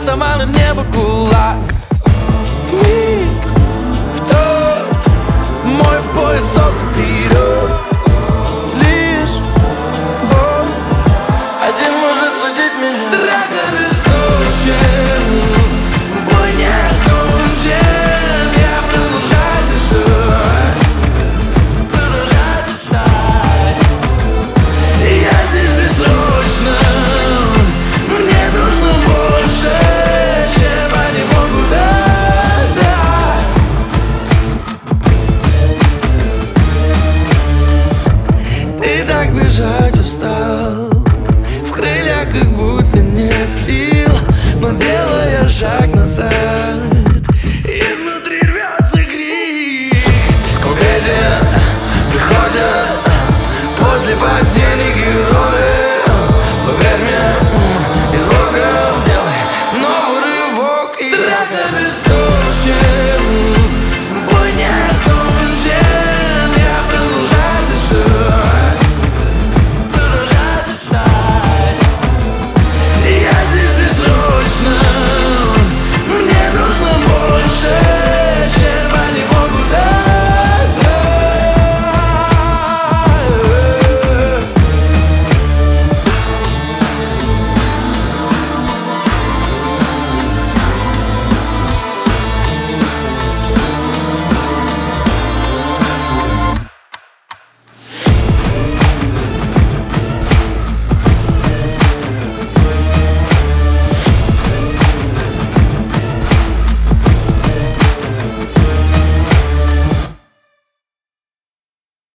простовал и в небо кулак. Вмиг, в тот мой поезд только вперед. Лишь Бог один может судить меня. Страх арестован, бой не окончен. Я продолжаю дышать, продолжаю дышать. И я здесь бессрочно. Мне нужно больше, чем они могут дать. Ты так бежать устал, в крыльях как будто нет сил, но делая шаг назад